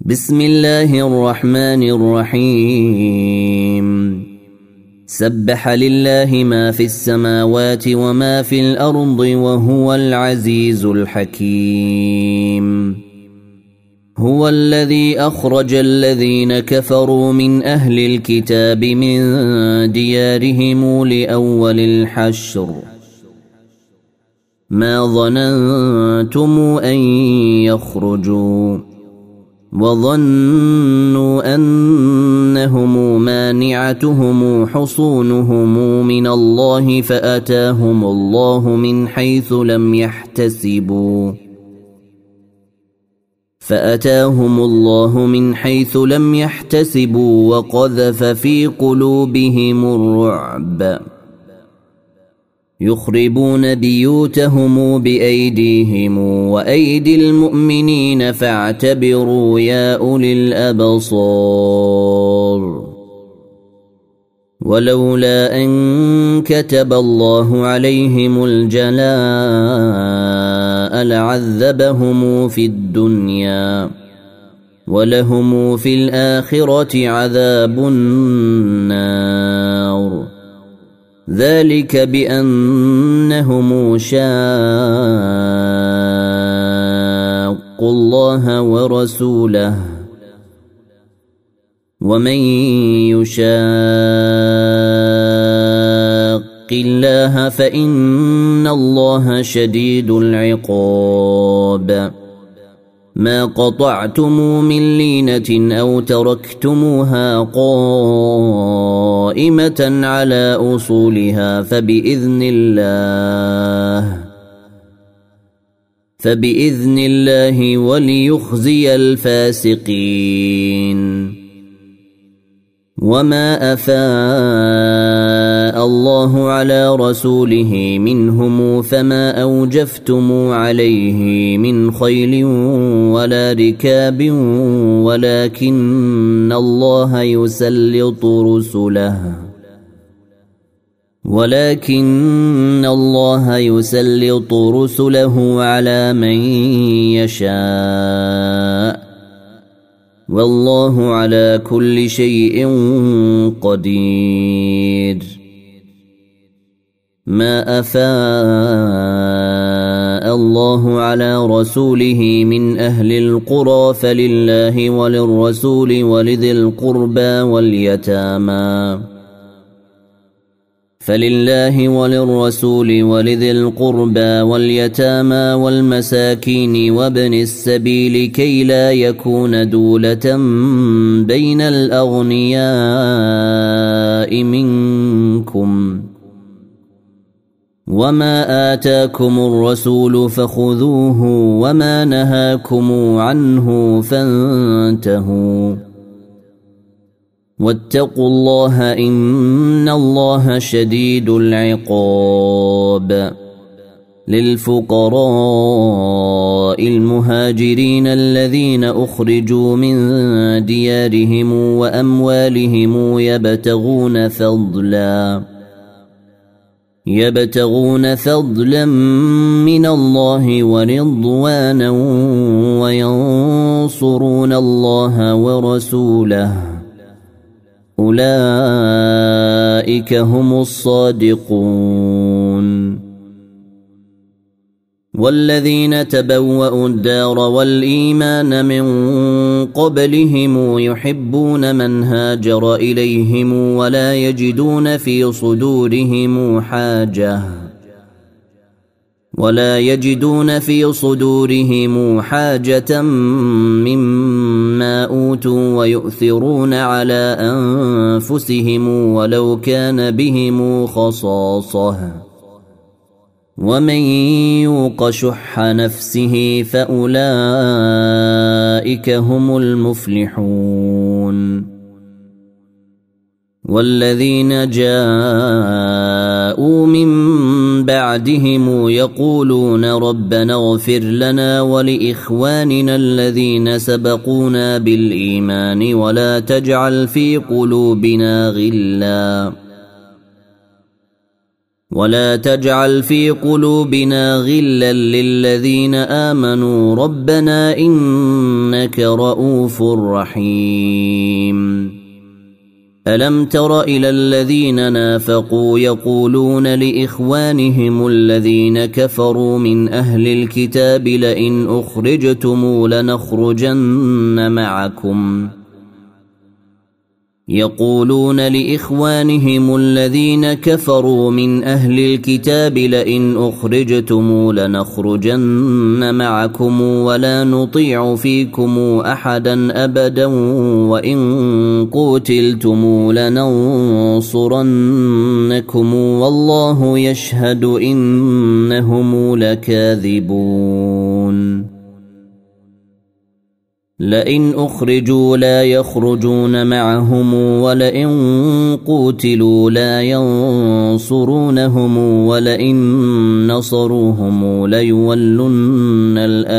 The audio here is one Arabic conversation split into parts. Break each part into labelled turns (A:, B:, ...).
A: بسم الله الرحمن الرحيم. سبح لله ما في السماوات وما في الأرض وهو العزيز الحكيم. هو الذي أخرج الذين كفروا من أهل الكتاب من ديارهم لأول الحشر ما ظننتم أن يخرجوا وظنوا أنهم مانعتهم حصونهم من الله فأتاهم الله من حيث لم يحتسبوا وقذف في قلوبهم الرعب يخربون بيوتهم بأيديهم وأيدي المؤمنين فاعتبروا يا أولي الأبصار. ولولا أن كتب الله عليهم الجلاء لعذبهم في الدنيا ولهم في الآخرة عذاب النار. ذلك بأنهم شاقوا الله ورسوله ومن يشاق الله فإن الله شديد العقاب. ما قطعتم من لينة أو تركتموها قائمة على أصولها فبإذن الله وليخزي الفاسقين. وما أفاء الله على رسوله منهم فما أوجفتم عليه من خيل ولا ركاب ولكن الله يسلط رسله على من يشاء والله على كل شيء قدير. ما أفاء الله على رسوله من أهل القرى فلله وللرسول ولذي القربى واليتامى والمساكين وابن السبيل كي لا يكون دولة بين الأغنياء منكم. وما آتاكم الرسول فخذوه وما نهاكم عنه فانتهوا واتقوا الله إن الله شديد العقاب. للفقراء المهاجرين الذين أخرجوا من ديارهم وأموالهم يبتغون فضلا من الله ورضوانا وينصرون الله ورسوله أولئك هم الصادقون. والذين تبوأوا الدار والإيمان من قبلهم يحبون من هاجر إليهم ولا يجدون في صدورهم حاجة مما أوتوا ويؤثرون على أنفسهم ولو كان بهم خصاصة ومن يوق شح نفسه فأولئك هم المفلحون. والذين جاءوا من بعدهم يقولون ربنا اغفر لنا ولإخواننا الذين سبقونا بالإيمان ولا تجعل في قلوبنا ولا تجعل في قلوبنا غلا للذين آمنوا ربنا إنك رؤوف رحيم ألم تر إلى الذين نافقوا يقولون لإخوانهم الذين كفروا من أهل الكتاب لئن أخرجتم لنخرجن معكم يقولون لإخوانهم الذين كفروا من أهل الكتاب لئن أخرجتم لنخرجن معكم ولا نطيع فيكم أحدا أبدا وإن قتلتم لننصرنكم والله يشهد إنهم لكاذبون لئن أخرجوا لا يخرجون معهم ولئن قوتلوا لا ينصرونهم ولئن نصروهم ليولن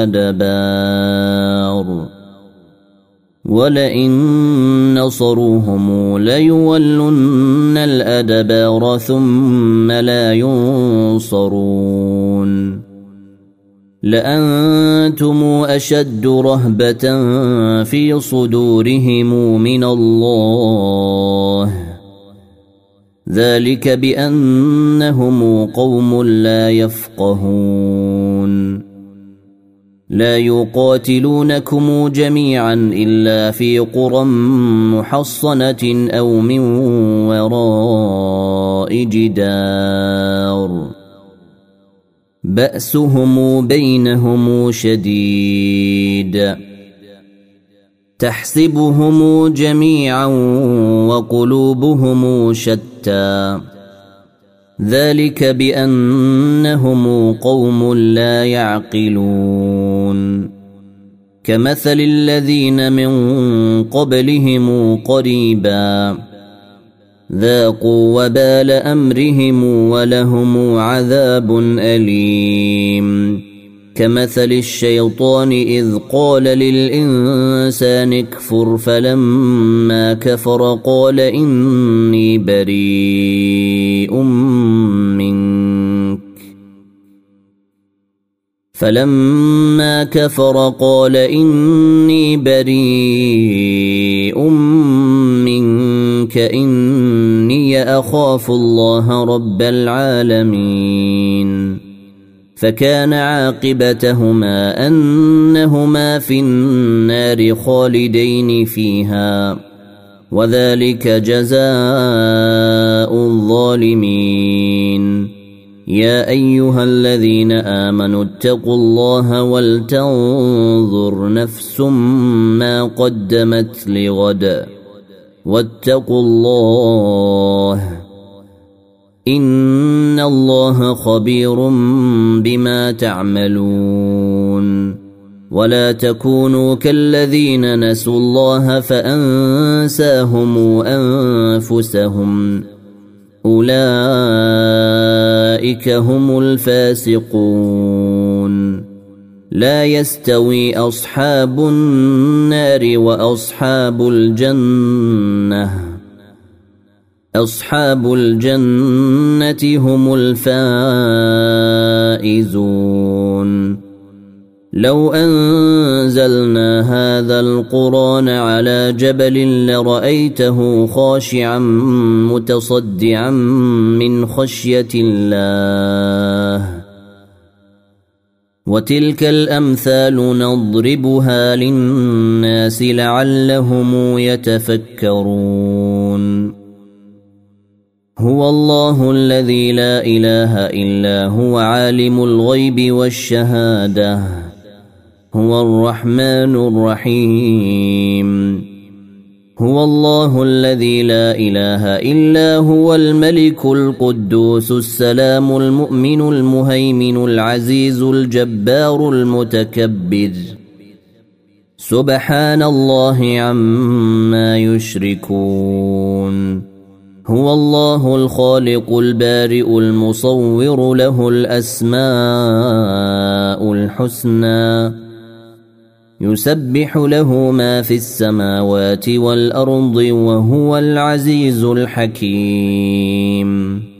A: الأدبار ثم لا ينصرون لأنتم أشد رهبة في صدورهم من الله ذلك بأنهم قوم لا يفقهون لا يقاتلونكم جميعا إلا في قرى محصنة أو من وراء جدار بأسهم بينهم شديد تحسبهم جميعا وقلوبهم شتى ذلك بأنهم قوم لا يعقلون كمثل الذين من قبلهم قريبا ذاقوا وبال أمرهم ولهم عذاب أليم كمثل الشيطان إذ قال للإنسان اكفر فلما كفر قال إني بريء منك إني أخاف الله رب العالمين فكان عاقبتهما أنهما في النار خالدين فيها وذلك جزاء الظالمين يا أيها الذين آمنوا اتقوا الله ولتنظر نفس ما قدمت لغد واتقوا الله إن الله خبير بما تعملون ولا تكونوا كالذين نسوا الله فأنساهم أنفسهم أولئك هم الفاسقون لا يستوي أصحاب النار وأصحاب الجنة هم الفائزون لو أنزلنا هذا القرآن على جبل لرأيته خاشعا متصدعا من خشية الله وتلك الأمثال نضربها للناس لعلهم يتفكرون هو الله الذي لا إله إلا هو عالم الغيب والشهادة هو الرحمن الرحيم هو الله الذي لا إله إلا هو الملك القدوس السلام المؤمن المهيمن العزيز الجبار المتكبر سبحان الله عما يشركون هو الله الخالق البارئ المصور له الأسماء الحسنى يسبح له ما في السماوات والأرض وهو العزيز الحكيم